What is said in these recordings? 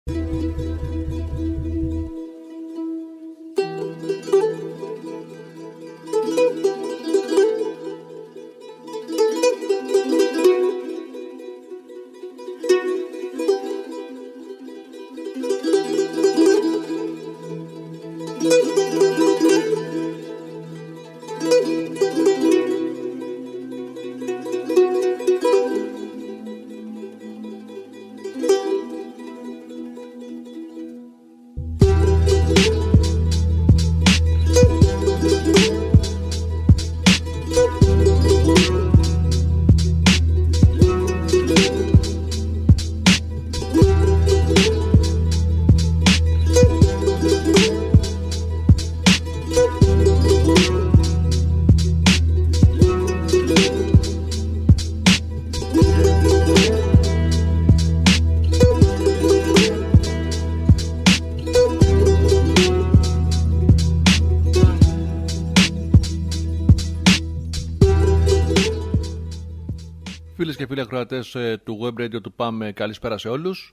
Φίλες και φίλοι ακροατές του Web Radio του ΠΑΜ, καλησπέρα σε όλους.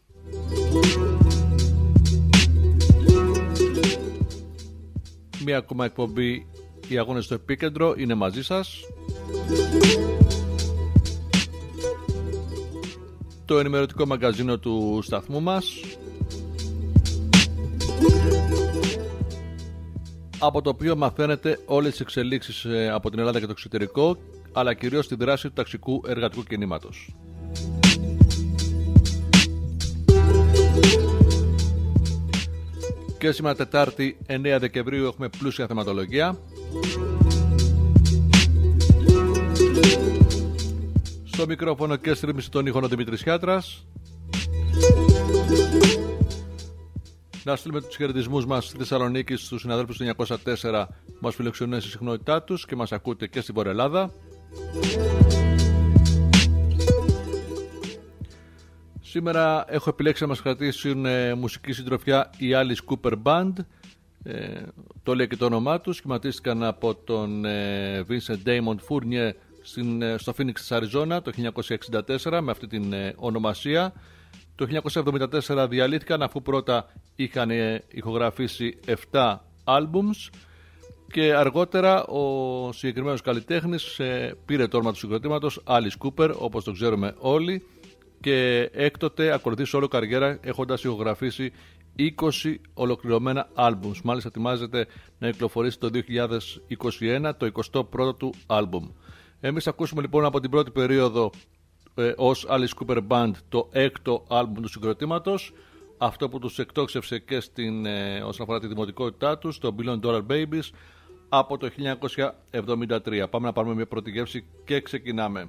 Μία ακόμα εκπομπή, οι αγώνες στο επίκεντρο, είναι μαζί σας. Το ενημερωτικό μαγκαζίνο του σταθμού μας, από το οποίο μαθαίνετε όλες τις εξελίξεις από την Ελλάδα και το εξωτερικό, αλλά κυρίως τη δράση του ταξικού εργατικού κινήματος. Και σήμερα Τετάρτη 9 Δεκεμβρίου έχουμε πλούσια θεματολογία. Στο μικρόφωνο και στη ρύθμιση των ήχων ο Δημήτρης Χιάτρας. Να στείλουμε τους χαιρετισμούς μας στη Θεσσαλονίκη στους συναδέλφους του 904 που μας φιλοξενούν στη συχνότητά τους και μας ακούτε και στην Βόρεια Ελλάδα. Σήμερα έχω επιλέξει να μας κρατήσουν μουσική συντροφιά η Alice Cooper Band. Το λέει και το όνομά τους. Σχηματίστηκαν από τον Vincent Damon Fournier στο Phoenix της Αριζόνα το 1964 με αυτή την ονομασία. Το 1974 διαλύθηκαν αφού πρώτα είχαν ηχογραφήσει 7 albums και αργότερα ο συγκεκριμένος καλλιτέχνης πήρε το όνομα του συγκροτήματος Alice Cooper, όπως το ξέρουμε όλοι, και έκτοτε ακολουθεί σε όλο καριέρα έχοντας ηχογραφήσει 20 ολοκληρωμένα albums. Μάλιστα ετοιμάζεται να κυκλοφορήσει το 2021 το 21ο του album. Εμείς ακούσουμε λοιπόν από την πρώτη περίοδο ως Alice Cooper Band το έκτο άλμπουμ του συγκροτήματος, αυτό που τους εκτόξευσε και όσον αφορά τη δημοτικότητά τους, το Billion Dollar Babies, από το 1973. Πάμε να πάρουμε μια πρώτη γεύση και ξεκινάμε.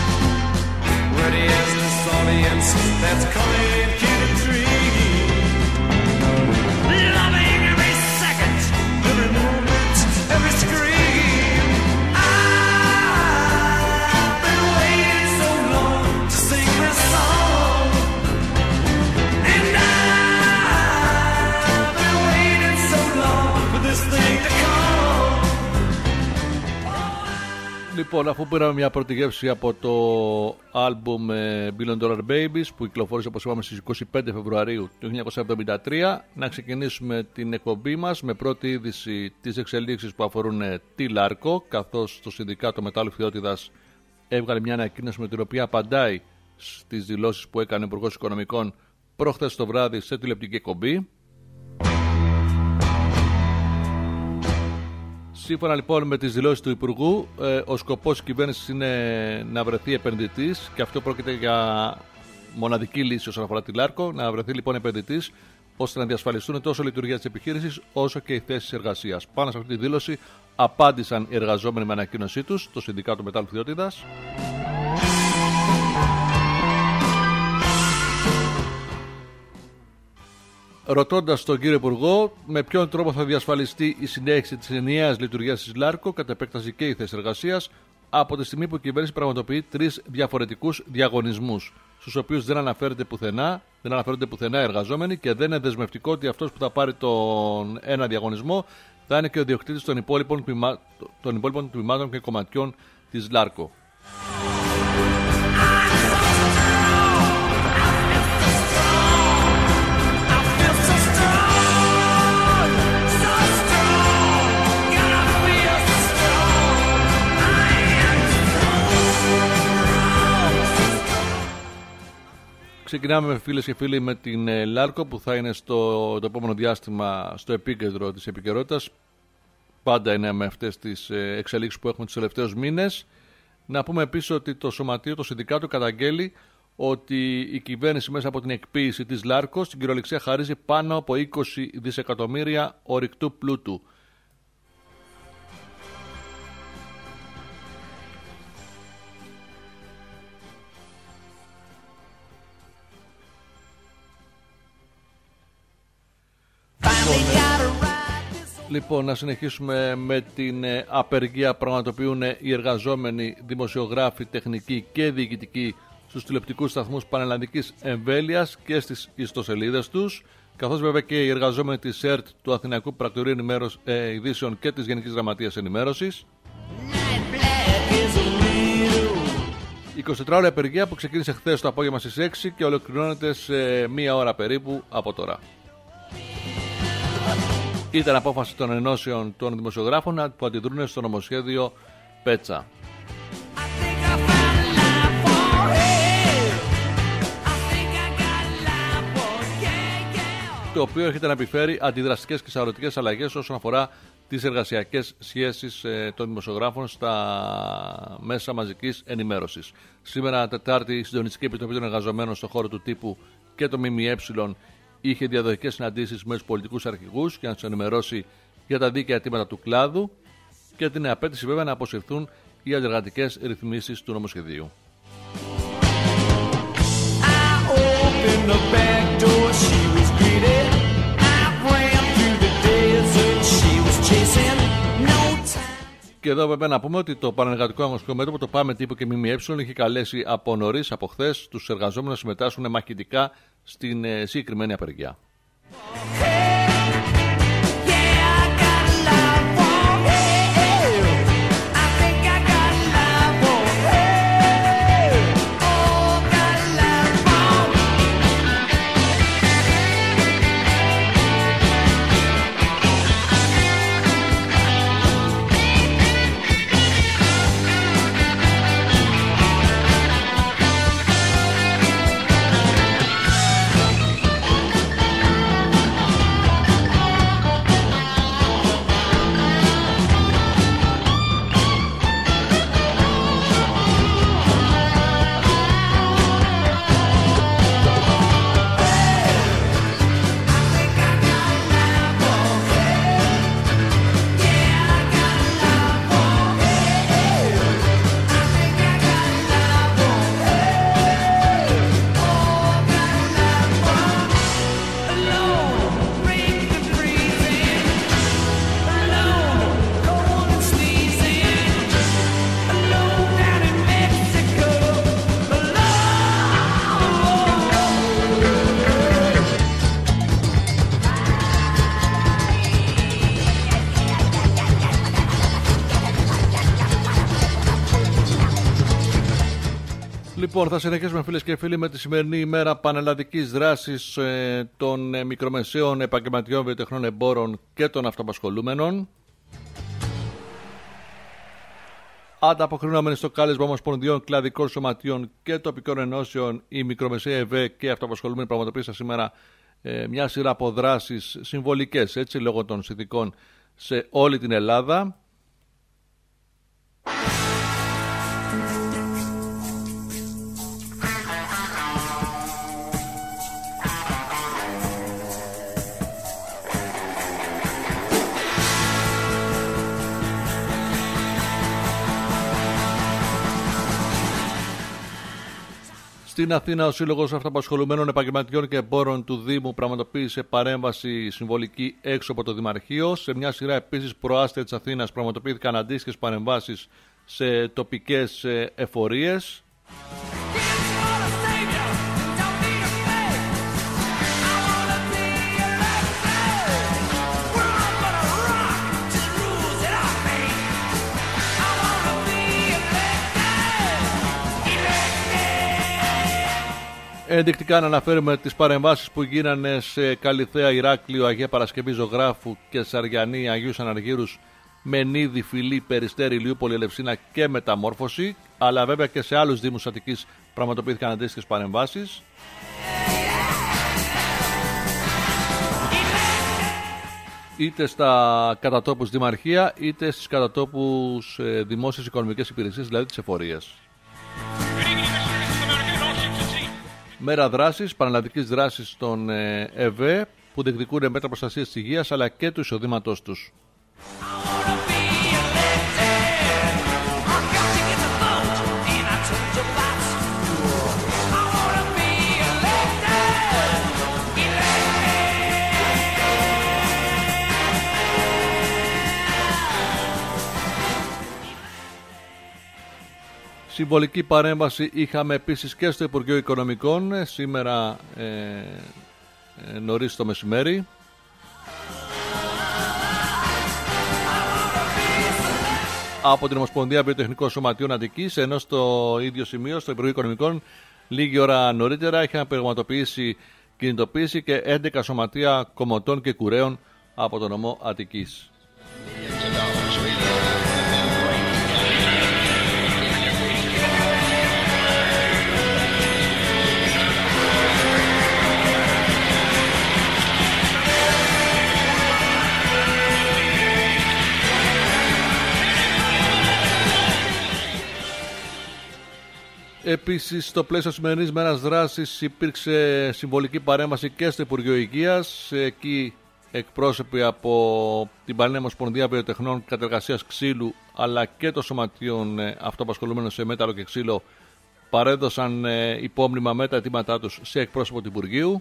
That's coming, get a dream. Λοιπόν, αφού πήραμε μια πρώτη γεύση από το άλμπουμ Billion Dollar Babies που κυκλοφόρησε, όπως είπαμε, στις 25 Φεβρουαρίου του 1973, να ξεκινήσουμε την εκπομπή μας με πρώτη είδηση τις εξελίξεις που αφορούν τη Λάρκο, καθώς το Συνδικάτο Μετάλλου Φθιώτιδας έβγαλε μια ανακοίνωση με την οποία απαντάει στις δηλώσεις που έκανε ο Υπουργός Οικονομικών προχθές το βράδυ σε τηλεοπτική εκπομπή. Σύμφωνα λοιπόν με τις δηλώσεις του Υπουργού, ο σκοπός της κυβέρνησης είναι να βρεθεί επενδυτής και αυτό πρόκειται για μοναδική λύση όσον αφορά τη Λάρκο, να βρεθεί λοιπόν επενδυτής ώστε να διασφαλιστούν τόσο η λειτουργία της επιχείρησης όσο και οι θέσεις εργασίας. Πάνω σε αυτή τη δήλωση απάντησαν οι εργαζόμενοι με ανακοίνωσή τους, το Συνδικάτο Μετάλλου Φθιώτιδας. Ρωτώντας τον κύριο Υπουργό με ποιον τρόπο θα διασφαλιστεί η συνέχιση της ενιαίας λειτουργίας της Λάρκο, κατ' επέκταση και η θέση εργασίας, από τη στιγμή που η κυβέρνηση πραγματοποιεί 3 διαφορετικούς διαγωνισμούς, στους οποίους δεν αναφέρονται πουθενά εργαζόμενοι και δεν είναι δεσμευτικό ότι αυτός που θα πάρει τον ένα διαγωνισμό θα είναι και ο ιδιοκτήτης των υπόλοιπων τμήματων και κομματιών της Λάρκο. Ξεκινάμε, φίλες και φίλοι, με την Λάρκο που θα είναι το επόμενο διάστημα στο επίκεντρο της επικαιρότητας. Πάντα είναι με αυτές τις εξελίξεις που έχουμε τους τελευταίους μήνες. Να πούμε επίσης ότι το Σωματείο, το Συνδικάτο, καταγγέλει ότι η κυβέρνηση μέσα από την εκποίηση της Λάρκο στην κυριολεξία χαρίζει πάνω από 20 δισεκατομμύρια ορυκτού πλούτου. Λοιπόν, να συνεχίσουμε με την απεργία που πραγματοποιούν οι εργαζόμενοι δημοσιογράφοι, τεχνικοί και διοικητικοί στους τηλεοπτικούς σταθμούς πανελλαδικής εμβέλειας και στις ιστοσελίδες τους, καθώς βέβαια και οι εργαζόμενοι της ΕΡΤ, του Αθηναϊκού Πρακτορείου Ειδήσεων και της Γενικής Γραμματείας Ενημέρωσης. 24 ώρα απεργία που ξεκίνησε χθες το απόγευμα στις 6 και ολοκληρώνεται σε μία ώρα περίπου από τώρα. Ήταν απόφαση των ενώσεων των δημοσιογράφων που αντιδρούν στο νομοσχέδιο Πέτσα. Το οποίο έρχεται να επιφέρει αντιδραστικές και σαρωτικές αλλαγές όσον αφορά τις εργασιακές σχέσεις των δημοσιογράφων στα μέσα μαζικής ενημέρωσης. Σήμερα, Τετάρτη, η Συντονιστική Επιτροπή των Εργαζομένων στον χώρο του τύπου και το ΜΜΕ είχε διαδοχικές συναντήσεις με τους πολιτικούς αρχηγούς για να τους ενημερώσει για τα δίκαια αιτήματα του κλάδου και την απέτηση βέβαια να αποσυρθούν οι αντεργατικές ρυθμίσεις του νομοσχεδίου. Και εδώ βέβαια να πούμε ότι το Πανεργατικό Αγωνιστικό Μέτωπο, το ΠΑΜΕ Τύπου και ΜΜΕ, είχε καλέσει από νωρίς, από χθες, τους εργαζόμενους να συμμετάσχουν μαχητικά στην συγκεκριμένη απεργία. Λοιπόν, θα συνεχίσουμε φίλες και φίλοι με τη σημερινή ημέρα πανελλαδικής δράσης των μικρομεσαίων επαγγελματιών βιοτεχνών εμπόρων και των αυτοαπασχολούμενων. Ανταποκρινόμενοι στο κάλεσμα ομοσπονδιών, κλαδικών σωματείων και τοπικών ενώσεων, η μικρομεσαία ΕΒΕ και οι αυτοαπασχολούμενοι πραγματοποίησαν σήμερα μια σειρά από δράσεις συμβολικές, έτσι, λόγω των συνθηκών σε όλη την Ελλάδα. Στην Αθήνα, ο Σύλλογος Αυτοαπασχολουμένων Επαγγελματιών και Εμπόρων του Δήμου πραγματοποίησε παρέμβαση συμβολική έξω από το Δημαρχείο. Σε μια σειρά επίσης προάστια της Αθήνας πραγματοποιήθηκαν αντίστοιχες παρεμβάσεις σε τοπικές εφορίες. Ενδεικτικά να αναφέρουμε τις παρεμβάσεις που γίνανε σε Καλιθέα, Ηράκλειο, Αγία Παρασκευή, Ζωγράφου και Σαριανή, Αγίους Αναργύρους, Μενίδη, Φιλή, Περιστέρη, Ηλιούπολη, Ελευσίνα και Μεταμόρφωση, αλλά βέβαια και σε άλλους δήμους Αττικής πραγματοποιήθηκαν αντίστοιχες παρεμβάσεις. Είτε στα κατατόπους δημαρχία, είτε στις κατατόπους δημόσιες οικονομικές υπηρεσίες, δηλαδή τις εφορίες. Μέρα δράσης, πανελλαδικής δράσης των ΕΒΕ που διεκδικούν μέτρα προστασίας της υγείας αλλά και του εισοδήματός τους. Συμβολική παρέμβαση είχαμε επίσης και στο Υπουργείο Οικονομικών σήμερα νωρίς το μεσημέρι. Από την Ομοσπονδία Βιοτεχνικών Σωματείων Αττικής, ενώ στο ίδιο σημείο, στο Υπουργείο Οικονομικών, λίγη ώρα νωρίτερα είχαν πραγματοποιήσει κινητοποίηση και 11 σωματεία κομμωτών και κουρέων από τον νομό Αττικής. Επίσης, στο πλαίσιο σημερινής μέρας δράσης υπήρξε συμβολική παρέμβαση και στο Υπουργείο Υγείας. Εκεί εκπρόσωποι από την Πανελλήνια Ομοσπονδία Βιοτεχνών Κατεργασίας Ξύλου αλλά και των σωματείων αυτοαπασχολούμενων σε μέταλλο και ξύλο παρέδωσαν υπόμνημα με τα αιτήματά τους σε εκπρόσωπο του Υπουργείου.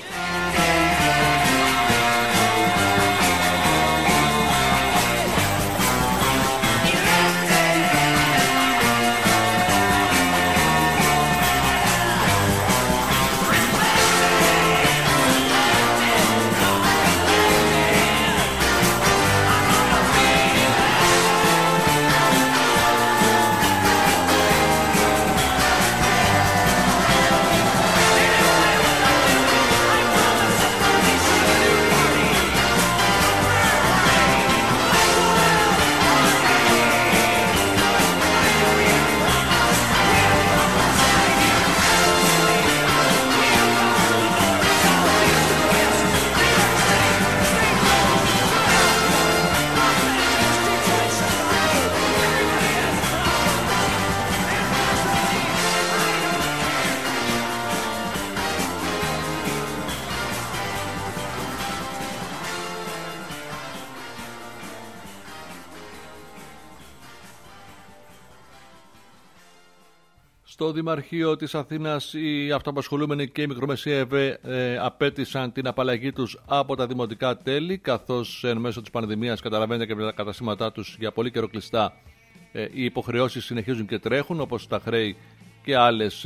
Στο Δημαρχείο της Αθήνας οι αυτοαπασχολούμενοι και οι μικρομεσαίοι ΕΒΕ απέτησαν την απαλλαγή τους από τα δημοτικά τέλη, καθώς εν μέσω της πανδημίας καταλαβαίνετε και με τα καταστήματά τους για πολύ καιρό κλειστά οι υποχρεώσεις συνεχίζουν και τρέχουν, όπως τα χρέη και άλλες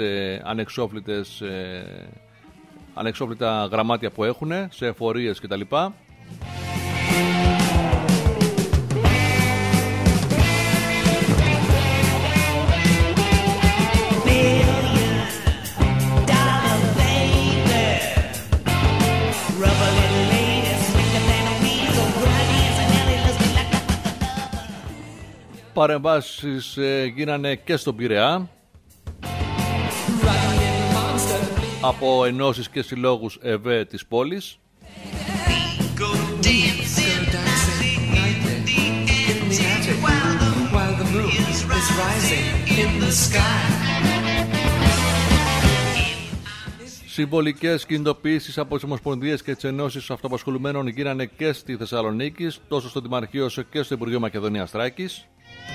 ανεξόφλητα γραμμάτια που έχουν σε εφορίες κτλ. Παρεμβάσεις γίνανε και στον Πειραιά από ενώσεις και συλλόγους ΕΒΕ της πόλης. Συμβολικές κινητοποιήσεις από τις ομοσπονδίες και τις ενώσεις αυτοαπασχολουμένων γίνανε και στη Θεσσαλονίκη, τόσο στο Δημαρχείο όσο και στο Υπουργείο Μακεδονίας Θράκης.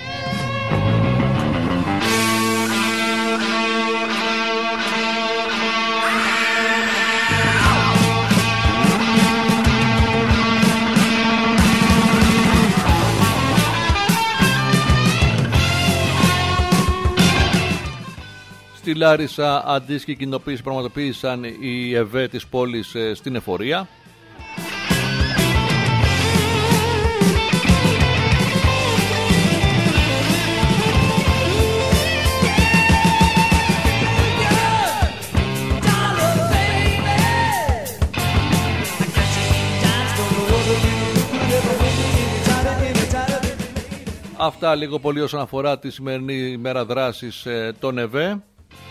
Στη Λάρισα αντίστοιχη κοινοποίηση πραγματοποίησαν οι ΕΒΕ της πόλης στην εφορία. Αυτά λίγο πολύ όσον αφορά τη σημερινή ημέρα δράσης των ΕΒΕ.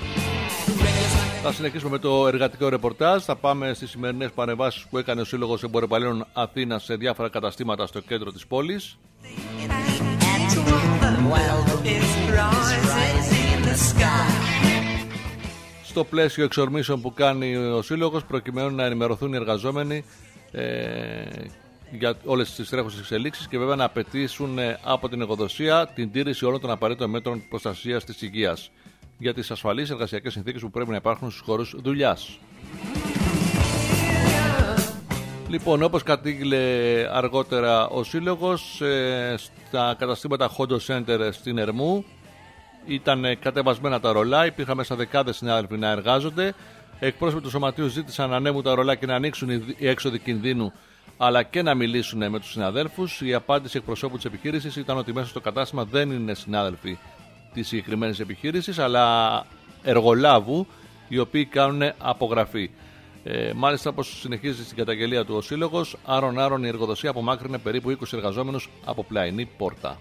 Θα συνεχίσουμε με το εργατικό ρεπορτάζ. Θα πάμε στις σημερινές παρεμβάσεις που έκανε ο Σύλλογος Εμπορεπαλλήλων Αθήνας σε διάφορα καταστήματα στο κέντρο της πόλης. Στο πλαίσιο εξορμήσεων που κάνει ο Σύλλογος, προκειμένου να ενημερωθούν οι εργαζόμενοι για όλες τις τρέχουσες εξελίξεις και βέβαια να απαιτήσουν από την εργοδοσία την τήρηση όλων των απαραίτητων μέτρων προστασίας της υγείας για τις ασφαλείς εργασιακές συνθήκες που πρέπει να υπάρχουν στους χώρους δουλειάς. Λοιπόν, όπως κατήγγειλε αργότερα ο Σύλλογος, στα καταστήματα Hondo Center στην Ερμού ήταν κατεβασμένα τα ρολά, υπήρχαν μέσα δεκάδες συνάδελφοι να εργάζονται. Εκπρόσωποι του Σωματείου ζήτησαν να ανέμουν τα ρολά και να ανοίξουν οι έξοδοι κινδύνου, αλλά και να μιλήσουν με τους συναδέλφους. Η απάντηση εκπροσώπου της επιχείρησης ήταν ότι μέσα στο κατάστημα δεν είναι συνάδελφοι της συγκεκριμένης επιχείρησης, αλλά εργολάβου, οι οποίοι κάνουν απογραφή. Μάλιστα, όπως συνεχίζει στην καταγγελία του ο Σύλλογος, άρον η εργοδοσία απομάκρυνε περίπου 20 εργαζόμενους από πλαϊνή πόρτα.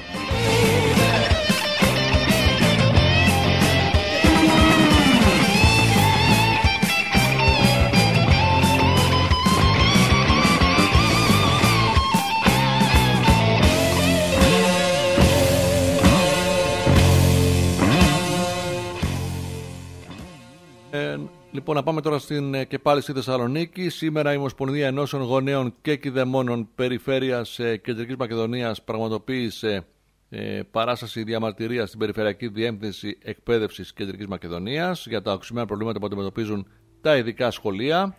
Λοιπόν, να πάμε τώρα και πάλι στη Θεσσαλονίκη. Σήμερα η Ομοσπονδία Ενώσεων Γονέων και Κηδεμόνων Περιφέρειας Κεντρικής Μακεδονίας πραγματοποίησε παράσταση διαμαρτυρίας στην Περιφερειακή Διεύθυνση Εκπαίδευσης Κεντρικής Μακεδονίας για τα οξυμένα προβλήματα που αντιμετωπίζουν τα ειδικά σχολεία.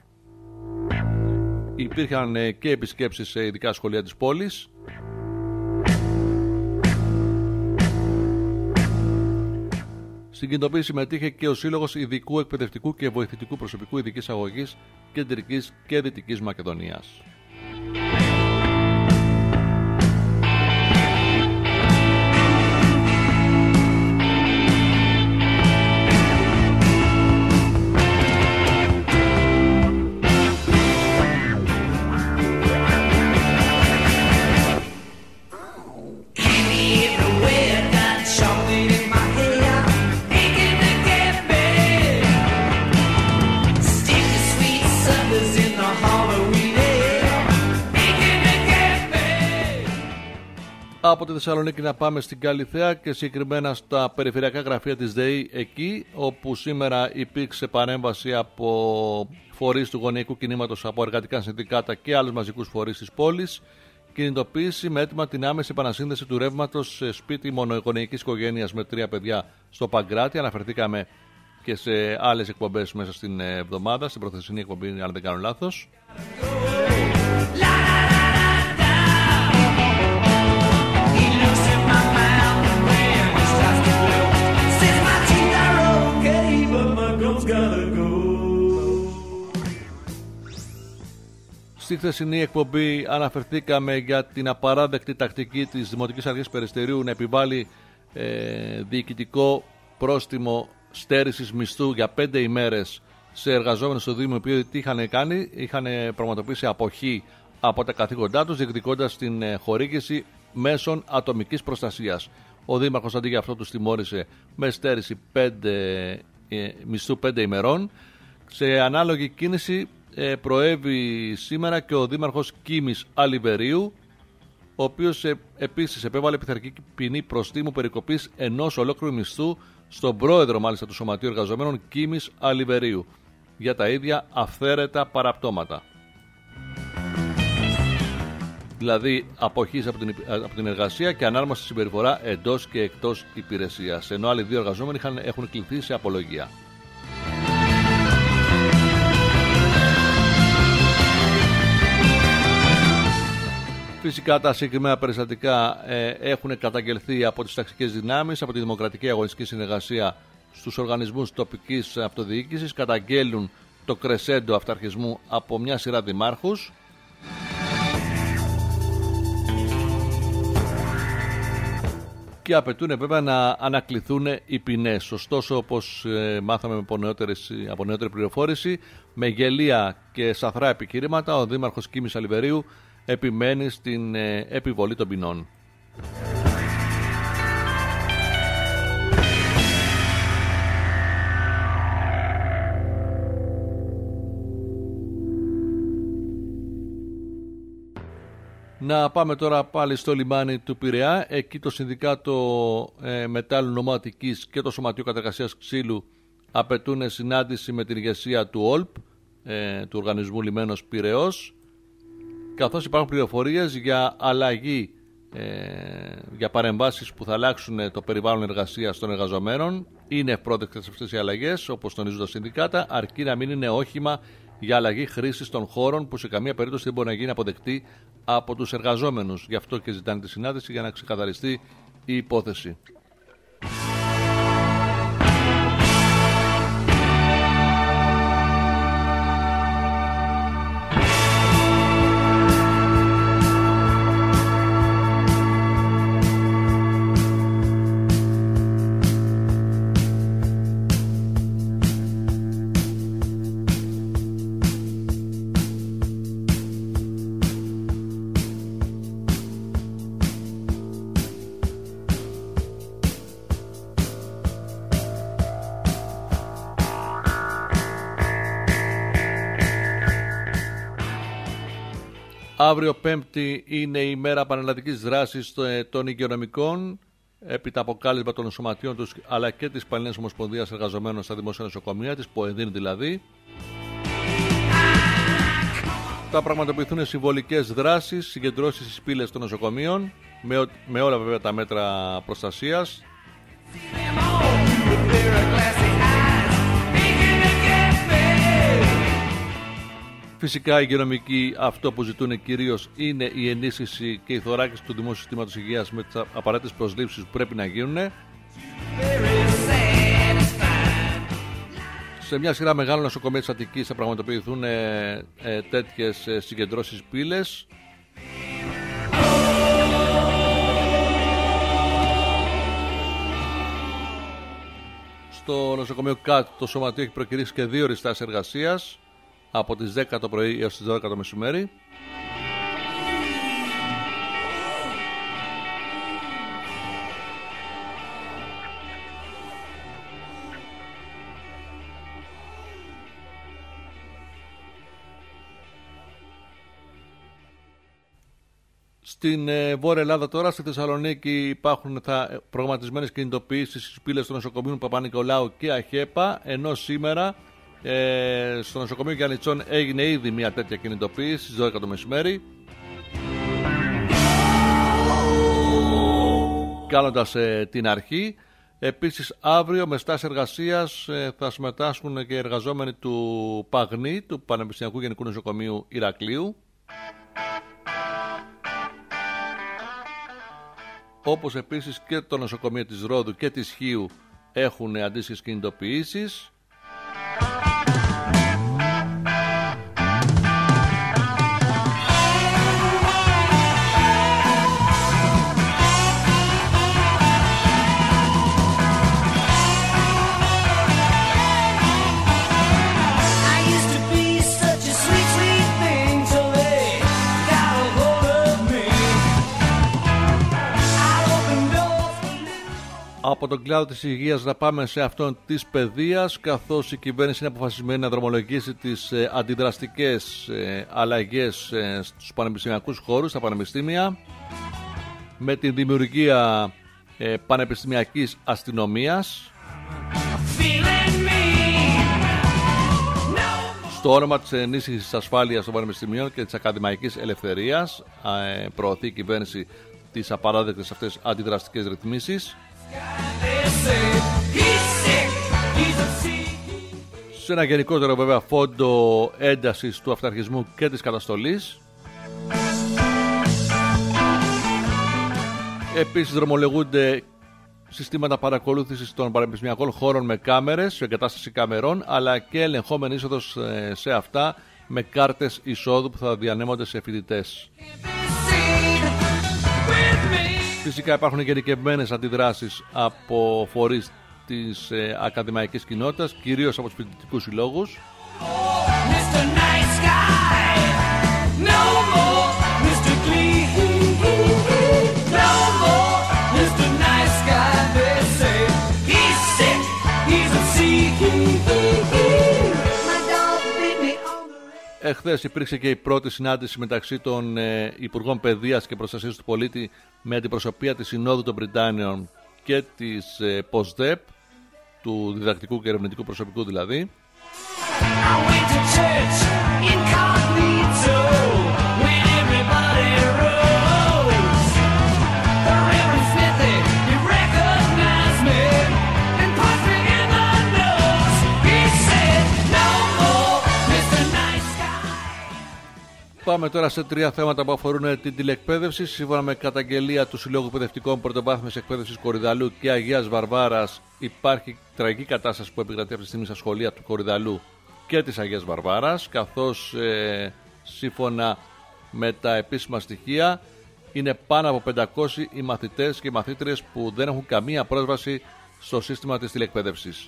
Υπήρχαν και επισκέψεις σε ειδικά σχολεία της πόλης. Στην κινητοποίηση συμμετείχε και ο Σύλλογος Ειδικού Εκπαιδευτικού και Βοηθητικού Προσωπικού Ειδικής Αγωγής Κεντρικής και Δυτικής Μακεδονίας. Από τη Θεσσαλονίκη να πάμε στην Καλιθέα και συγκεκριμένα στα περιφερειακά γραφεία της ΔΕΗ εκεί, όπου σήμερα υπήρξε παρέμβαση από φορείς του γονεϊκού κινήματος, από εργατικά συνδικάτα και άλλους μαζικούς φορείς της πόλης. Κινητοποίηση με έτοιμα την άμεση επανασύνδεση του ρεύματος σε σπίτι μονογονεϊκής οικογένειας με 3 παιδιά στο Παγκράτη. Αναφερθήκαμε και σε άλλες εκπομπές μέσα στην εβδομάδα, στην προθεσινή εκπομπή, αν δεν κάνω λάθος. Στη χθεσινή εκπομπή αναφερθήκαμε για την απαράδεκτη τακτική της Δημοτικής Αρχής Περιστερίου να επιβάλλει διοικητικό πρόστιμο στέρησης μισθού για 5 ημέρες σε εργαζόμενους του Δήμου, οι οποίοι τι είχαν κάνει, είχαν πραγματοποιήσει αποχή από τα καθήκοντά τους, διεκδικώντας την χορήγηση μέσων ατομικής προστασίας. Ο Δήμαρχος αντί για αυτό τους τιμώρησε με στέρηση μισθού 5 ημερών. Σε ανάλογη κίνηση προέβη σήμερα και ο Δήμαρχος Κίμης Αλιβερίου, ο οποίος επίσης επέβαλε πειθαρχική ποινή προστίμου περικοπής ενός ολόκληρου μισθού στον πρόεδρο μάλιστα του Σωματείου Εργαζομένων Κίμης Αλιβερίου για τα ίδια αυθαίρετα παραπτώματα. Δηλαδή αποχής από την εργασία και ανάρμοστη συμπεριφορά εντός και εκτός υπηρεσίας, ενώ άλλοι 2 εργαζόμενοι έχουν κληθεί σε απολογία. Φυσικά τα συγκεκριμένα περιστατικά έχουν καταγγελθεί από τις ταξικές δυνάμεις, από τη Δημοκρατική Αγωνιστική Συνεργασία στους οργανισμούς τοπικής αυτοδιοίκησης, καταγγέλουν το κρεσέντο αυταρχισμού από μια σειρά δημάρχους. Και απαιτούν βέβαια να ανακληθούν οι ποινές. Ωστόσο, όπως μάθαμε από νεότερη πληροφόρηση, με γελία και σαθρά επιχειρήματα, ο Δήμαρχος Κίμης Αλιβερίου επιμένει στην επιβολή των ποινών. Να πάμε τώρα πάλι στο λιμάνι του Πειραιά. Εκεί το Συνδικάτο Μετάλλου Νομοαττικής και το Σωματείο Κατεργασίας Ξύλου απαιτούν συνάντηση με την ηγεσία του ΟΛΠ, του Οργανισμού Λιμένος Πειραιώς, καθώς υπάρχουν πληροφορίες για αλλαγή, για παρεμβάσεις που θα αλλάξουν το περιβάλλον εργασίας των εργαζομένων. Είναι ευπρόσδεκτες αυτές οι αλλαγές, όπως τονίζουν τα συνδικάτα, αρκεί να μην είναι όχημα για αλλαγή χρήσης των χώρων που σε καμία περίπτωση δεν μπορεί να γίνει αποδεκτή από τους εργαζόμενους. Γι' αυτό και ζητάνε τη συνάντηση για να ξεκαθαριστεί η υπόθεση. Αύριο Πέμπτη είναι η μέρα πανελλαδικής δράσης των υγειονομικών, έπειτα αποκάλυψα των σωματείων τους αλλά και της Πανελλήνιας Ομοσπονδίας Εργαζομένων στα δημόσια νοσοκομεία, της ΠΟΕΔΗΝ δηλαδή. Θα πραγματοποιηθούν συμβολικές δράσεις, συγκεντρώσεις στις πύλες των νοσοκομείων, με όλα βέβαια τα μέτρα προστασίας. Φυσικά οι υγειονομικοί αυτό που ζητούν κυρίως είναι η ενίσχυση και η θωράκιση του δημόσιου συστήματος υγείας με τις απαραίτητες προσλήψεις που πρέπει να γίνουν. Σε μια σειρά μεγάλων νοσοκομείων της Αττικής θα πραγματοποιηθούν τέτοιες συγκεντρώσεις πύλες. Στο νοσοκομείο ΚΑΤ το Σωματείο έχει προκηρύξει και 2 ώρες εργασίας, από τις 10 το πρωί έως τις 12 το μεσημέρι. Στην Βόρεια Ελλάδα τώρα, στη Θεσσαλονίκη θα προγραμματισμένες κινητοποιήσεις στις πύλες των νοσοκομείων Παπα-Νικολάου και Αχέπα, ενώ σήμερα στο νοσοκομείο Γιαννιτσών έγινε ήδη μια τέτοια κινητοποίηση στις 12 το μεσημέρι, κάνοντας την αρχή. Επίσης αύριο με στάση εργασίας θα συμμετάσχουν και οι εργαζόμενοι του ΠΑΓΝΗ, του Πανεπιστημιακού Γενικού Νοσοκομείου Ηρακλείου, όπως επίσης και το νοσοκομείο της Ρόδου και της Χίου έχουν αντίστοιχες κινητοποιήσεις. από τον κλάδο της υγείας να πάμε σε αυτόν της παιδείας, καθώς η κυβέρνηση είναι αποφασισμένη να δρομολογήσει τις αντιδραστικές αλλαγές στους πανεπιστημιακούς χώρους, στα πανεπιστήμια, με τη δημιουργία πανεπιστημιακής αστυνομίας στο όνομα της ενίσχυσης της ασφάλειας των πανεπιστημίων και της ακαδημαϊκής ελευθερίας. Προωθεί η κυβέρνηση τις απαράδεκτες αυτές αντιδραστικές ρυθμίσεις. Σε ένα γενικότερο βέβαια φόντο έντασης του αυταρχισμού και της καταστολής. Επίσης δρομολογούνται συστήματα παρακολούθησης των πανεπιστημιακών χώρων με κάμερες, εγκατάσταση καμερών, αλλά και ελεγχόμενη είσοδος σε αυτά με κάρτες εισόδου που θα διανέμονται σε φοιτητές. Φυσικά υπάρχουν γενικευμένες αντιδράσεις από φορείς της ακαδημαϊκής κοινότητας, κυρίως από τους φοιτητικούς συλλόγους. Εχθές υπήρξε και η πρώτη συνάντηση μεταξύ των Υπουργών Παιδείας και Προστασίας του Πολίτη με αντιπροσωπεία της Συνόδου των Βρυτάνιων και της ΠΟΣΔΕΠ, του διδακτικού και ερευνητικού προσωπικού δηλαδή. Πάμε τώρα σε τρία θέματα που αφορούν την τηλεκπαίδευση. Σύμφωνα με καταγγελία του Συλλόγου Παιδευτικών Πρωτοβάθμιας Εκπαίδευσης Κορυδαλού και Αγίας Βαρβάρας, υπάρχει τραγική κατάσταση που επικρατεί αυτή τη στιγμή στα σχολεία του Κορυδαλού και της Αγίας Βαρβάρας, καθώς σύμφωνα με τα επίσημα στοιχεία είναι πάνω από 500 οι μαθητές και οι μαθήτριες που δεν έχουν καμία πρόσβαση στο σύστημα της τηλεκπαίδευσης.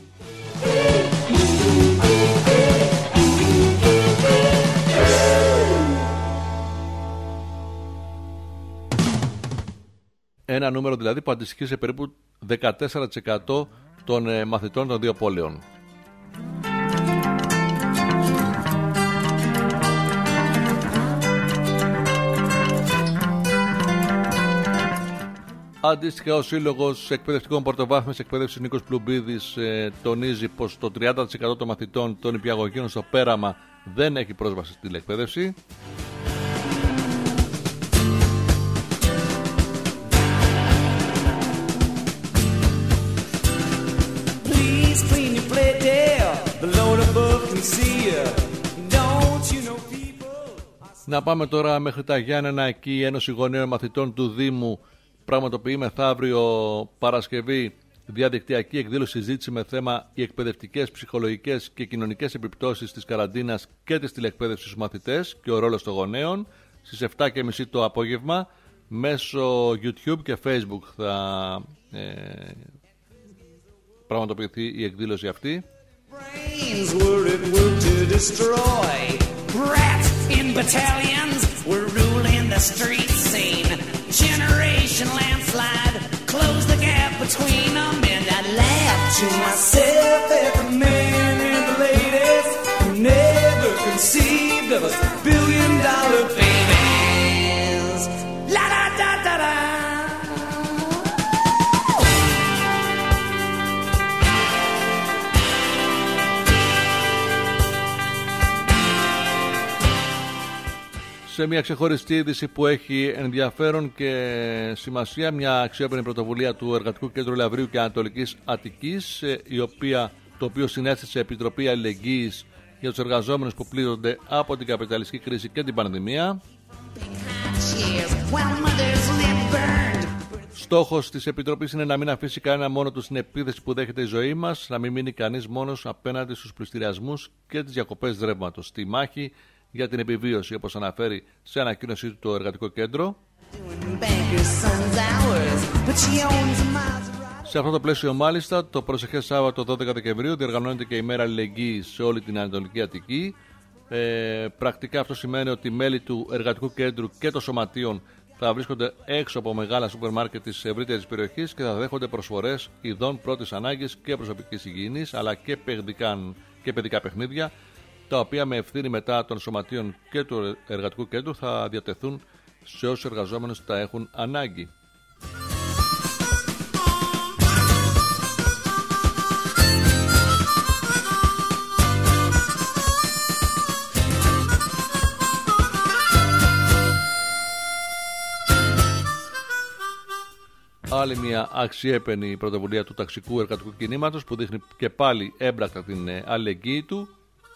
Ένα νούμερο δηλαδή που αντιστοιχεί σε περίπου 14% των μαθητών των δύο πόλεων. Αντίστοιχα, ο Σύλλογος Εκπαιδευτικών Πρωτοβάθμιας Εκπαίδευσης Νίκος Πλουμπίδης τονίζει πως το 30% των μαθητών των νηπιαγωγείων στο Πέραμα δεν έχει πρόσβαση στη τηλεκπαίδευση. Να πάμε τώρα μέχρι τα Γιάννενα. Εκεί η Ένωση Γονέων Μαθητών του Δήμου πραγματοποιεί μεθαύριο Παρασκευή διαδικτυακή εκδήλωση συζήτηση με θέμα οι εκπαιδευτικές, ψυχολογικές και κοινωνικές επιπτώσεις της καραντίνας και της τηλεκπαίδευσης στους μαθητές και ο ρόλος των γονέων, στις 7:30 το απόγευμα μέσω YouTube και Facebook θα πραγματοποιηθεί η εκδήλωση αυτή. Brains were at work to destroy. Rats in battalions were ruling the street scene. Generation landslide closed the gap between them, and I laughed to myself at the men and the ladies who never conceived of us billion-dollar babies. La da da da da. Σε μια ξεχωριστή είδηση που έχει ενδιαφέρον και σημασία, μια αξιόπινη πρωτοβουλία του Εργατικού Κέντρου Λαυρίου και Ανατολικής Αττικής, το οποίο συνέστησε Επιτροπή Αλληλεγγύης για τους εργαζόμενους που πλήττονται από την καπιταλιστική κρίση και την πανδημία. Στόχος της Επιτροπής είναι να μην αφήσει κανένα μόνο του στην επίθεση που δέχεται η ζωή μας, να μην μείνει κανείς μόνος απέναντι στους πληστηριασμούς και τις διακοπές ρεύματος στη μάχη για την επιβίωση, όπως αναφέρει σε ανακοίνωσή του το Εργατικό Κέντρο. Σε αυτό το πλαίσιο μάλιστα, το προσεχές Σάββατο 12 Δεκεμβρίου διοργανώνεται και η μέρα αλληλεγγύης σε όλη την Ανατολική Αττική. Πρακτικά αυτό σημαίνει ότι μέλη του Εργατικού Κέντρου και των Σωματείων θα βρίσκονται έξω από μεγάλα σούπερ μάρκετ της ευρύτερης περιοχής και θα δέχονται προσφορές ειδών πρώτης ανάγκης και προσωπικής υγιεινής, αλλά και παιδικά παιχνίδια, τα οποία με ευθύνη μετά των σωματείων και του εργατικού κέντρου θα διατεθούν σε όσους εργαζόμενους τα έχουν ανάγκη. Άλλη μια αξιέπαινη πρωτοβουλία του ταξικού εργατικού κινήματος που δείχνει και πάλι έμπρακτα την αλληλεγγύη του.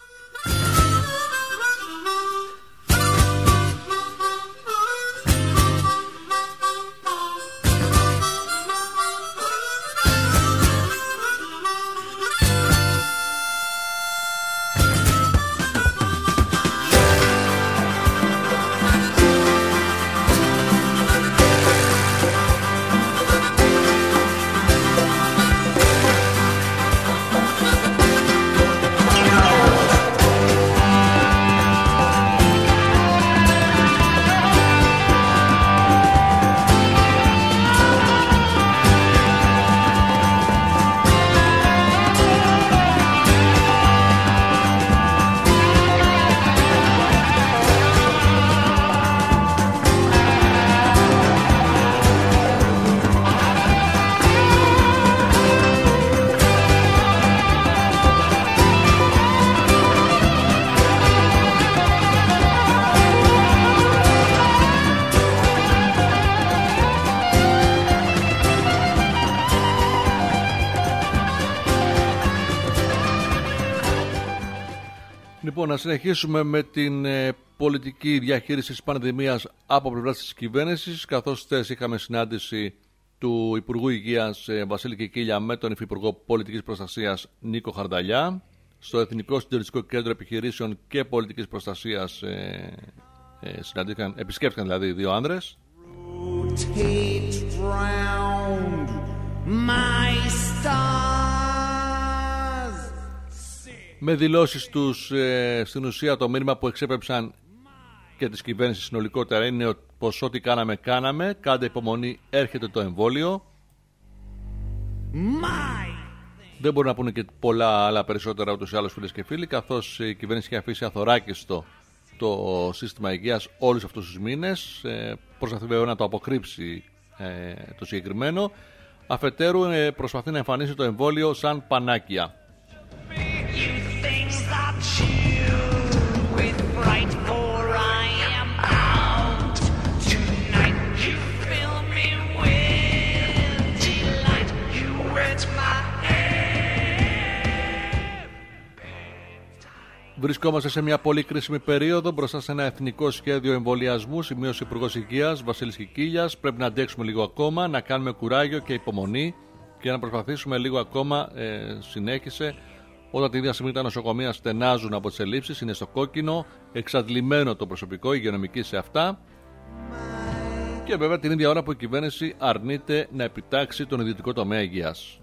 Λοιπόν, να συνεχίσουμε με την πολιτική διαχείριση της πανδημίας από πλευράς της κυβέρνησης. Καθώς χθες είχαμε συνάντηση του Υπουργού Υγείας Βασίλη Κικίλια με τον Υφυπουργό Πολιτικής Προστασίας Νίκο Χαρδαλιά. Στο Εθνικό Συντονιστικό Κέντρο Επιχειρήσεων και Πολιτικής Προστασίας επισκέφθηκαν δηλαδή δύο άνδρες. Με δηλώσεις τους στην ουσία το μήνυμα που εξέπεψαν και της κυβέρνησης συνολικότερα είναι πως ό,τι κάναμε, κάντε υπομονή, έρχεται το εμβόλιο. Δεν μπορούν να πούνε και πολλά άλλα περισσότερα ούτως ή άλλως, φίλες και φίλοι, καθώς η κυβέρνηση έχει αφήσει αθωράκιστο το σύστημα υγείας όλους αυτούς τους μήνες. Προσπαθεί βέβαια να το αποκρύψει το συγκεκριμένο. Αφετέρου προσπαθεί να εμφανίσει το εμβόλιο σαν πανάκια. Βρισκόμαστε σε μια πολύ κρίσιμη περίοδο μπροστά σε ένα εθνικό σχέδιο εμβολιασμού, σημείωσε ο Υπουργός Υγείας Βασίλης Κικίλιας. Πρέπει να αντέξουμε λίγο ακόμα, να κάνουμε κουράγιο και υπομονή και να προσπαθήσουμε λίγο ακόμα, συνέχισε. Όταν την ίδια στιγμή τα νοσοκομεία στενάζουν από τις ελλείψεις, είναι στο κόκκινο, εξαντλημένο το προσωπικό, υγειονομική σε αυτά. Και βέβαια την ίδια ώρα που η κυβέρνηση αρνείται να επιτάξει τον ιδιωτικό τομέα υγείας.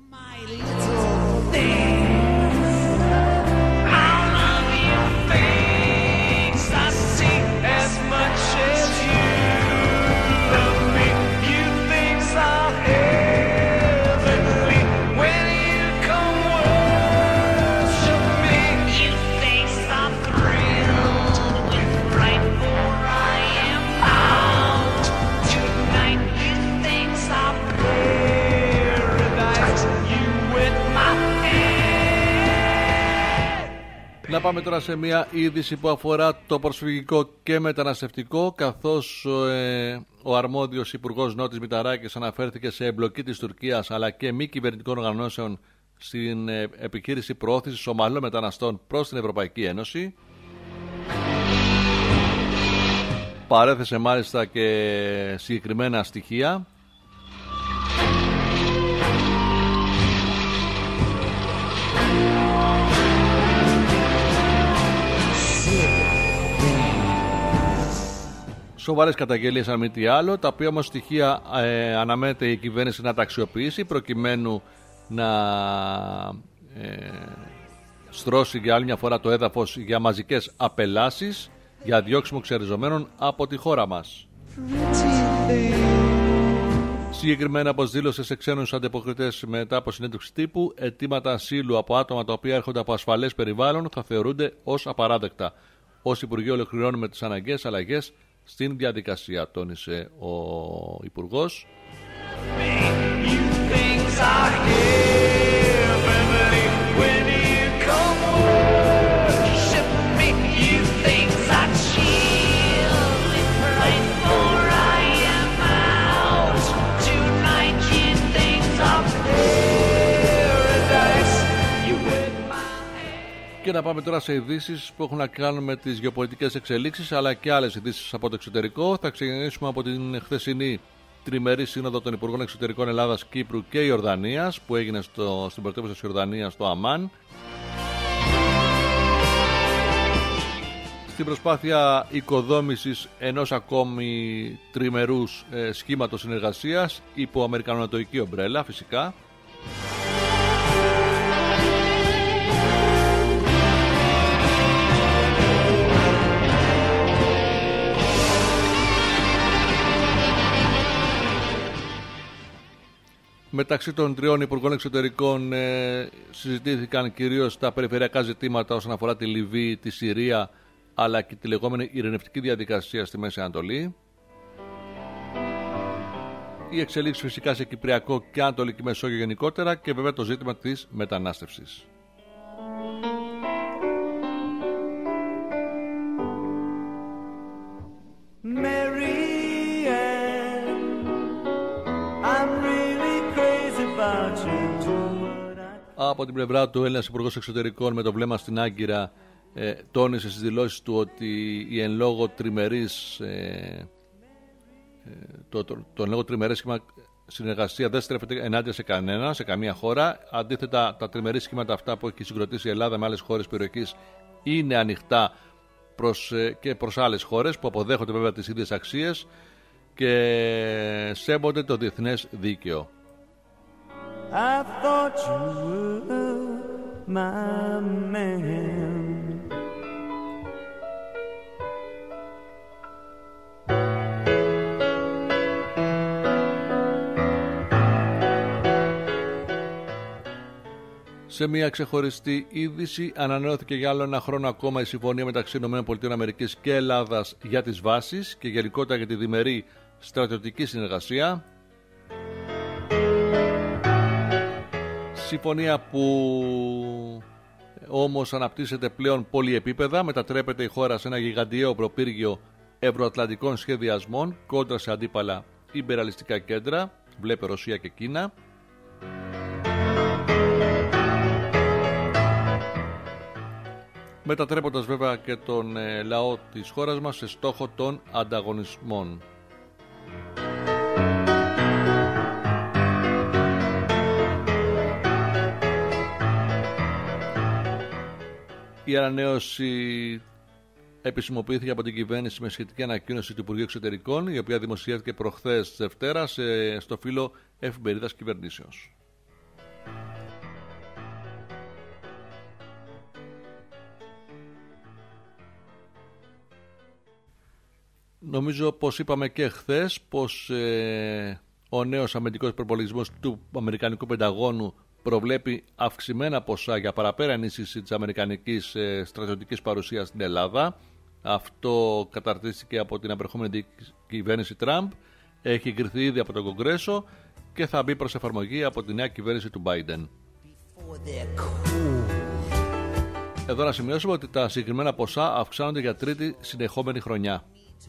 Να πάμε τώρα σε μια είδηση που αφορά το προσφυγικό και μεταναστευτικό, καθώς ο αρμόδιος Υπουργός Νότης Μηταράκης αναφέρθηκε σε εμπλοκή της Τουρκίας αλλά και μη κυβερνητικών οργανώσεων στην επιχείρηση προώθησης ομαλών μεταναστών προς την Ευρωπαϊκή Ένωση. Παρέθεσε μάλιστα και συγκεκριμένα στοιχεία. Σοβαρές καταγγελίες αν μη τι άλλο, τα οποία όμως στοιχεία αναμένεται η κυβέρνηση να τα αξιοποιήσει προκειμένου να στρώσει για άλλη μια φορά το έδαφος για μαζικές απελάσεις, για διώξιμο ξεριζωμένων από τη χώρα μας. Συγκεκριμένα αποζήλωσε σε ξένους ανταποκριτές μετά από συνέντευξη τύπου, αιτήματα ασύλου από άτομα τα οποία έρχονται από ασφαλές περιβάλλον θα θεωρούνται ως απαράδεκτα. Ως Υπουργείο ολοκληρώνουμε τις αναγκαίες αλλαγές στην διαδικασία, τόνισε ο Υπουργός. Και να πάμε τώρα σε ειδήσεις που έχουν να κάνουν με τις γεωπολιτικές εξελίξεις, αλλά και άλλες ειδήσεις από το εξωτερικό. Θα ξεκινήσουμε από την χθεσινή τριμερή σύνοδο των Υπουργών Εξωτερικών Ελλάδας, Κύπρου και Ιορδανίας, που έγινε στην πρωτεύουσα της Ιορδανίας, στο Αμάν. Στην προσπάθεια οικοδόμησης ενός ακόμη τριμερούς σχήματος συνεργασίας υπό αμερικανονατοϊκή ομπρέλα, φυσικά. Μεταξύ των τριών Υπουργών Εξωτερικών συζητήθηκαν κυρίως τα περιφερειακά ζητήματα όσον αφορά τη Λιβύη, τη Συρία, αλλά και τη λεγόμενη ειρηνευτική διαδικασία στη Μέση Ανατολή. Η εξελίξη φυσικά σε Κυπριακό και Ανατολική Μεσόγειο γενικότερα και βέβαια το ζήτημα της μετανάστευσης. Από την πλευρά του, Έλληνας Υπουργός Εξωτερικών με το βλέμμα στην Άγκυρα τόνισε στις δηλώσεις του ότι η εν λόγω τριμερής το εν λόγω τριμερές σχήμα συνεργασία δεν στρέφεται ενάντια σε κανένα, σε καμία χώρα. Αντίθετα, τα τριμερή σχήματα αυτά που έχει συγκροτήσει η Ελλάδα με άλλες χώρες περιοχής είναι ανοιχτά και προς άλλες χώρες που αποδέχονται βέβαια τις ίδιες αξίες και σέβονται το διεθνές δίκαιο. I thought you were my man. Σε μια ξεχωριστή είδηση, ανανεώθηκε για άλλο ένα χρόνο ακόμα η συμφωνία μεταξύ ΗΠΑ και Ελλάδας για τις βάσεις και γενικότερα για τη διμερή στρατιωτική συνεργασία. Συμφωνία που όμως αναπτύσσεται πλέον πολυεπίπεδα, μετατρέπεται η χώρα σε ένα γιγαντιαίο προπύργιο ευρωατλαντικών σχεδιασμών κόντρα σε αντίπαλα ιμπεραλιστικά κέντρα, βλέπε Ρωσία και Κίνα. Μετατρέποντας βέβαια και τον λαό της χώρας μας σε στόχο των ανταγωνισμών. Η ανανέωση επισημοποιήθηκε από την κυβέρνηση με σχετική ανακοίνωση του Υπουργείου Εξωτερικών, η οποία δημοσιεύτηκε προχθές Δευτέρα στο φύλλο Εφημερίδας Κυβερνήσεως. Νομίζω πως είπαμε και χθες πως ο νέος αμυντικός προπολογισμός του Αμερικανικού Πενταγώνου προβλέπει αυξημένα ποσά για παραπέρα ενίσχυση της αμερικανικής στρατιωτικής παρουσίας στην Ελλάδα. Αυτό καταρτίστηκε από την απερχόμενη κυβέρνηση Τραμπ, έχει εγκριθεί ήδη από το Κογκρέσο και θα μπει προς εφαρμογή από τη νέα κυβέρνηση του Biden. Εδώ να σημειώσουμε ότι τα συγκεκριμένα ποσά αυξάνονται για τρίτη συνεχόμενη χρονιά.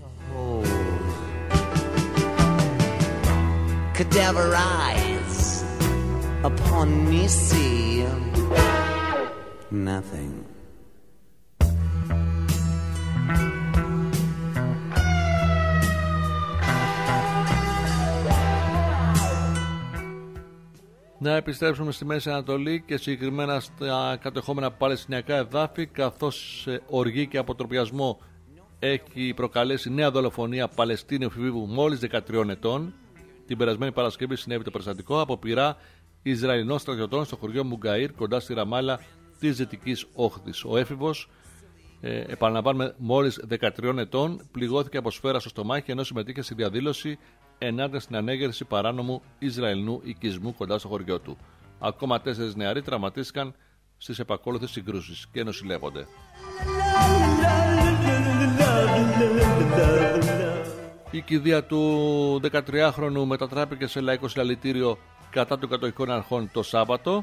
Cadaver eyes upon me see nothing. Να επιστρέψουμε στη Μέση Ανατολή και συγκεκριμένα στα κατεχόμενα παλαιστινιακά εδάφη, καθώς οργή και αποτροπιασμό έχει προκαλέσει νέα δολοφονία Παλαιστίνιου εφηβείου μόλις 13 ετών. Την περασμένη Παρασκευή συνέβη το περιστατικό από πυρά Ισραηλινών στρατιωτών στο χωριό Μουγκαΐρ κοντά στη Ραμάλα της Δυτικής Όχθης. Ο έφηβος, επαναλαμβάνουμε, μόλις 13 ετών, πληγώθηκε από σφαίρα στο στομάχι ενώ συμμετείχε στη διαδήλωση ενάντια στην ανέγερση παράνομου Ισραηλινού οικισμού κοντά στο χωριό του. Ακόμα 4 νεαροί τραυματίστηκαν στις επακόλουθες συγκρούσεις και νοσηλεύονται. Η κηδεία του 13χρονου μετατράπηκε σε λαϊκό συλλαλητήριο κατά των κατοχικών αρχών το Σάββατο.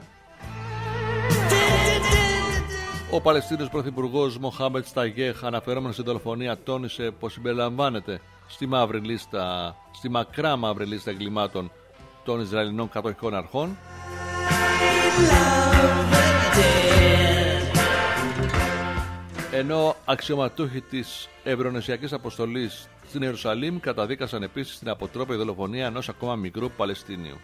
Ο Παλαιστίνιος Πρωθυπουργός Μοχάμετ Σταγιέχ, αναφερόμενος στην δολοφονία, τόνισε πως συμπεριλαμβάνεται στη μακρά μαύρη λίστα εγκλημάτων των Ισραηλινών κατοχικών αρχών. Ενώ αξιωματούχοι της Ευρωνεσιακής Αποστολής στην Ιερουσαλήμ καταδίκασαν επίσης την αποτρόπαιη δολοφονία ενός ακόμα μικρού Παλαιστίνιου.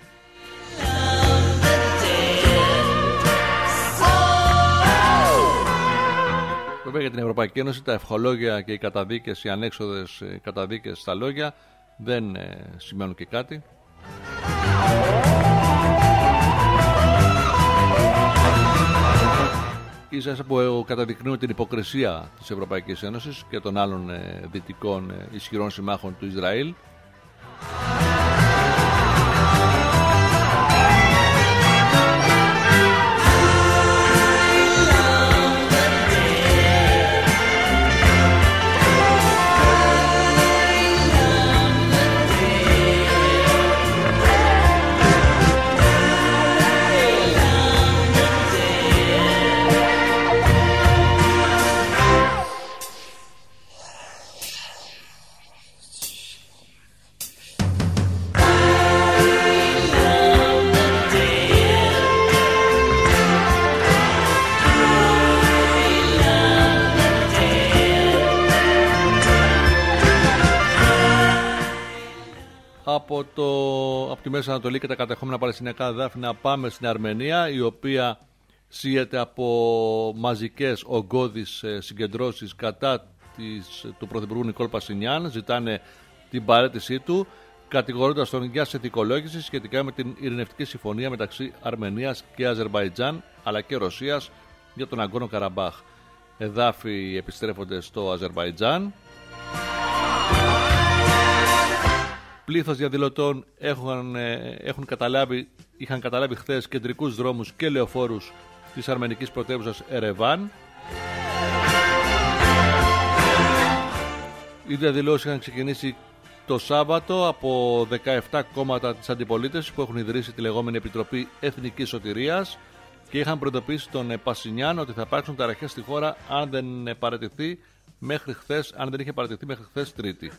Βέβαια για την Ευρωπαϊκή Ένωση τα ευχολόγια και οι καταδίκες, οι ανέξοδες καταδίκες στα λόγια δεν σημαίνουν και κάτι. Ίσα που καταδεικνύουν την υποκρισία της Ευρωπαϊκής Ένωσης και των άλλων δυτικών ισχυρών συμμάχων του Ισραήλ. Από τη Μέση Ανατολή και τα κατεχόμενα Παλαιστινιακά εδάφη να πάμε στην Αρμενία, η οποία σύγεται από μαζικές ογκώδεις συγκεντρώσεις κατά του Πρωθυπουργού Νικόλ Πασινιάν. Ζητάνε την παραίτησή του, κατηγορώντας τον για συνθηκολόγηση σχετικά με την ειρηνευτική συμφωνία μεταξύ Αρμενίας και Αζερμπαϊτζάν αλλά και Ρωσίας για τον Αγκόνο Καραμπάχ. Εδάφη επιστρέφονται στο Αζερμπαϊτζάν. Πλήθος διαδηλωτών είχαν καταλάβει χθες κεντρικούς δρόμους και λεωφόρους της αρμενικής πρωτεύουσας Ερεβάν. Οι διαδηλώσεις είχαν ξεκινήσει το Σάββατο από 17 κόμματα της αντιπολίτευσης που έχουν ιδρύσει τη λεγόμενη Επιτροπή Εθνικής Σωτηρίας και είχαν προειδοποιήσει τον Πασινιάν ότι θα υπάρξουν ταραχές στη χώρα αν δεν είχε παραιτηθεί μέχρι χθες Τρίτη.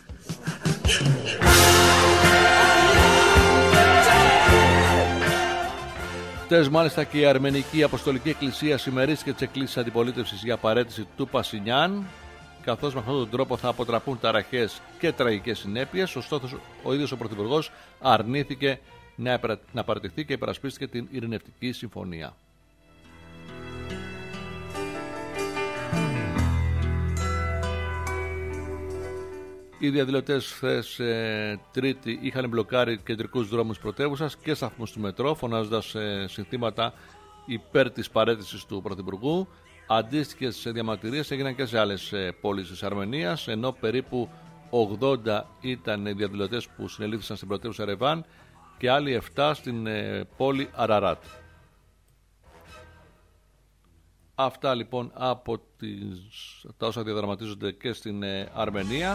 Χτες μάλιστα και η Αρμενική Αποστολική Εκκλησία συμμερίστηκε τις εκκλήσεις αντιπολίτευσης για παραίτηση του Πασινιάν, καθώς με αυτόν τον τρόπο θα αποτραπούν ταραχές και τραγικές συνέπειες. Ωστόσο ο ίδιος ο Πρωθυπουργός αρνήθηκε να παραιτηθεί και υπερασπίστηκε την ειρηνευτική συμφωνία. Οι διαδηλωτές χθες Τρίτη είχαν μπλοκάρει κεντρικούς δρόμους πρωτεύουσας και σταθμούς του μετρό, φωνάζοντας συνθήματα υπέρ της παραίτησης του Πρωθυπουργού. Αντίστοιχες διαμαρτυρίες έγιναν και σε άλλες πόλεις της Αρμενίας, ενώ περίπου 80 ήταν οι διαδηλωτές που συνελήφθησαν στην πρωτεύουσα Ερεβάν και άλλοι 7 στην πόλη Αραράτ. Αυτά λοιπόν από τα όσα διαδραματίζονται και στην Αρμενία.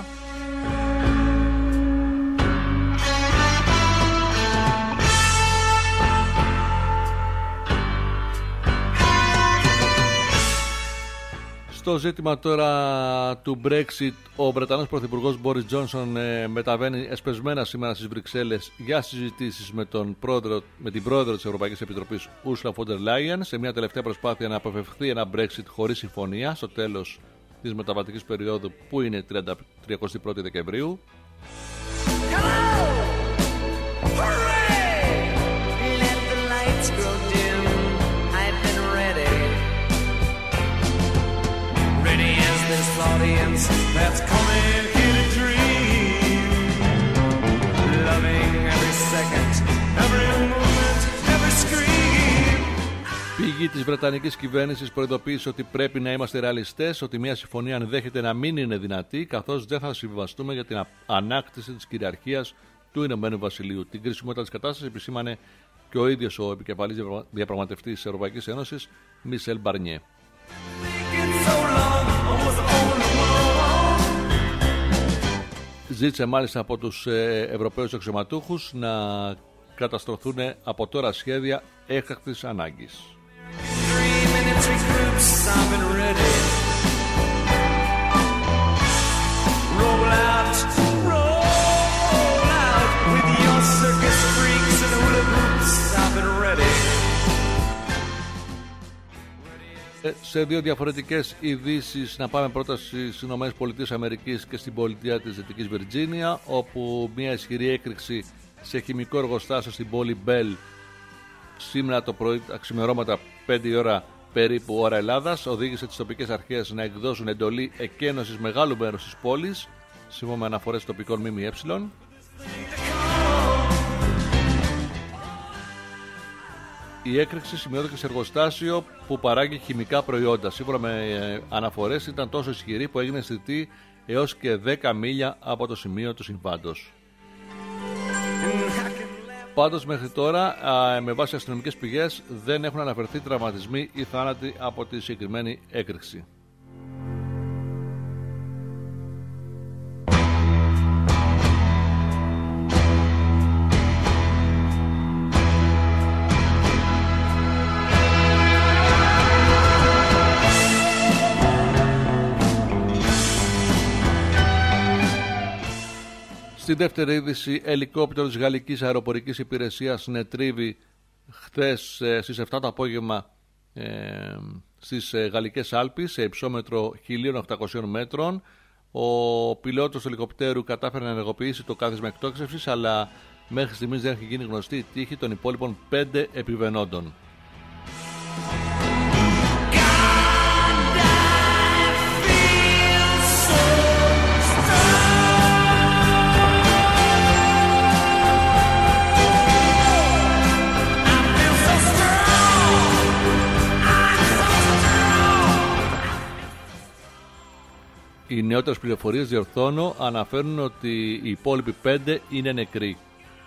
Στο ζήτημα τώρα του Brexit, ο Βρετανός Πρωθυπουργός Μπόρις Τζόνσον μεταβαίνει εσπεσμένα σήμερα στις Βρυξέλλες για συζητήσεις με την πρόεδρο της Ευρωπαϊκής Επιτροπής Ursula von der Leyen σε μια τελευταία προσπάθεια να αποφευχθεί ένα Brexit χωρίς συμφωνία στο τέλος της μεταβατικής περίοδου που είναι 31 Δεκεμβρίου. That's coming in a dream, loving every second, every moment, every scream. Πηγή της Βρετανικής κυβέρνησης προειδοποίησε ότι πρέπει να είμαστε ρεαλιστές, ότι μια συμφωνία ενδέχεται να μην είναι δυνατή, καθώς δεν θα συμβιβαστούμε για την ανάκτηση της κυριαρχίας του Ηνωμένου Βασιλείου. Την κρισιμότητα της κατάστασης επισήμανε και ο ίδιος ο επικεφαλής διαπραγματευτής της Ευρωπαϊκής Ένωσης, Μισελ Μπαρνιέ. Ζήτησε μάλιστα από τους Ευρωπαίους αξιωματούχους να καταστρωθούν από τώρα σχέδια έκτακτης ανάγκης. Σε δύο διαφορετικές ειδήσεις, να πάμε πρώτα στις ΗΠΑ και στην πολιτεία της Δυτικής Βιρτζίνια, όπου μια ισχυρή έκρηξη σε χημικό εργοστάσιο στην πόλη Μπέλ σήμερα το πρωί, τα ξημερώματα 5 η ώρα περίπου ώρα Ελλάδας, οδήγησε τις τοπικές αρχές να εκδώσουν εντολή εκένωσης μεγάλου μέρους της πόλης, σύμφωνα με αναφορές τοπικών ΜΜΕ. Η έκρηξη σημειώθηκε σε εργοστάσιο που παράγει χημικά προϊόντα. Σύμφωνα με αναφορές ήταν τόσο ισχυρή που έγινε αισθητή έως και 10 μίλια από το σημείο του συμβάντος. Πάντως μέχρι τώρα, με βάση αστυνομικές πηγές, δεν έχουν αναφερθεί τραυματισμοί ή θάνατοι από τη συγκεκριμένη έκρηξη. Στη δεύτερη είδηση, ελικόπτερο της Γαλλικής Αεροπορικής Υπηρεσίας συνετρίβει χθες στις 7 το απόγευμα στις Γαλλικές Άλπεις σε υψόμετρο 1.800 μέτρων. Ο πιλότος του ελικοπτέρου κατάφερε να ενεργοποιήσει το κάθισμα εκτόξευσης, αλλά μέχρι στιγμής δεν έχει γίνει γνωστή η τύχη των υπόλοιπων 5 επιβαινόντων. Οι νεότερες πληροφορίες, διορθώνω, αναφέρουν ότι οι υπόλοιποι 5 είναι νεκροί.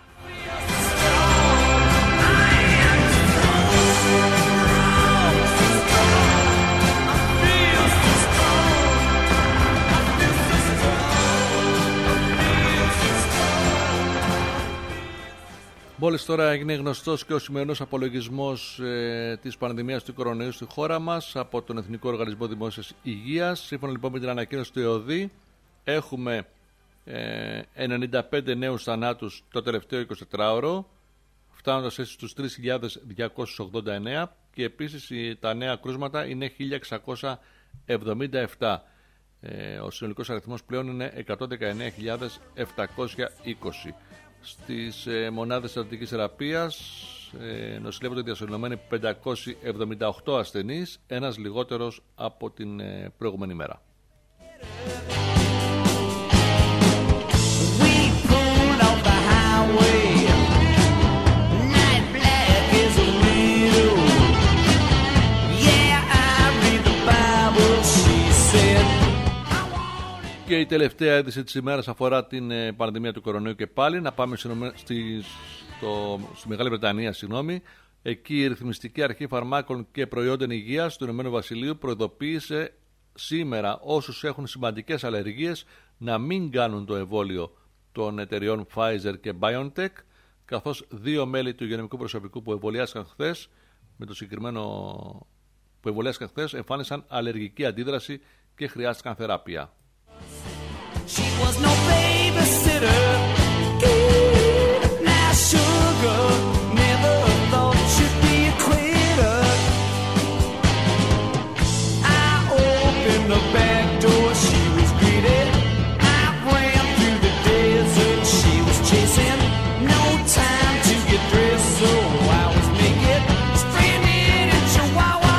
Μόλις τώρα έγινε γνωστός και ο σημερινός απολογισμός της πανδημίας του κορονοϊού στη χώρα μας από τον Εθνικό Οργανισμό Δημόσιας Υγείας. Σύμφωνα λοιπόν με την ανακοίνωση του ΕΟΔΗ, έχουμε 95 νέους θανάτους το τελευταίο 24ωρο, φτάνοντας έτσι στους 3.289, και επίσης τα νέα κρούσματα είναι 1.677. Ο συνολικός αριθμός πλέον είναι 119.720. Στις μονάδες στρατηγικής θεραπείας νοσηλεύονται διασωληνωμένοι 578 ασθενείς, ένας λιγότερος από την προηγούμενη μέρα. Και η τελευταία είδηση της ημέρας αφορά την πανδημία του κορονοϊού και πάλι. Να πάμε στη Μεγάλη Βρετανία. Εκεί η Ρυθμιστική Αρχή Φαρμάκων και Προϊόντων Υγείας του Ηνωμένου Βασιλείου προειδοποίησε σήμερα όσους έχουν σημαντικές αλλεργίες να μην κάνουν το εμβόλιο των εταιριών Pfizer και BioNTech, καθώς 2 μέλη του υγειονομικού προσωπικού που εμβολιάστηκαν χθες εμφάνισαν αλλεργική αντίδραση και χρειάστηκαν θεραπεία. She was no babysitter. Now sugar never thought she'd be a quitter. I opened the back door, she was greeted. I ran through the desert, she was chasing. No time to get dressed, so I was naked, stranded in Chihuahua.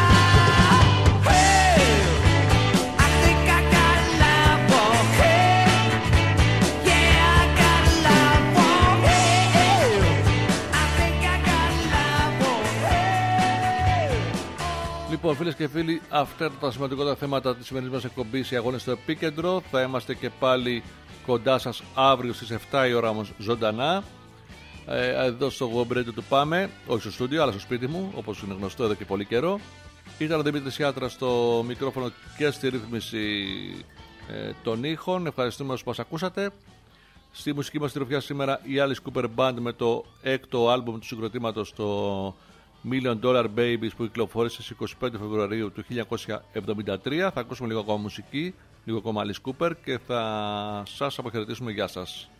Hey, I think I got a life for Λοιπόν, φίλες και φίλοι, αυτά τα σημαντικότερα θέματα της σημερινής μας εκπομπής, οι αγώνες στο επίκεντρο. Θα είμαστε και πάλι κοντά σας αύριο στις 7 η ώρα όμως ζωντανά. Εδώ στο Web Radio του Πάμε, όχι στο στούντιο αλλά στο σπίτι μου, όπως είναι γνωστό εδώ και πολύ καιρό. Ήταν ο Δημήτρης Ιάτρας στο μικρόφωνο και στη ρύθμιση των ήχων. Ευχαριστούμε όσους μας ακούσατε. Στη μουσική μας συντροφιά σήμερα η Alice Cooper Band με το 6ο άλμπουμ του συγκροτήματος, το $1 Million Babies, που κυκλοφόρησε στις 25 Φεβρουαρίου του 1973. Θα ακούσουμε λίγο ακόμα μουσική, λίγο ακόμα Alice Cooper και θα σας αποχαιρετήσουμε. Γεια σας.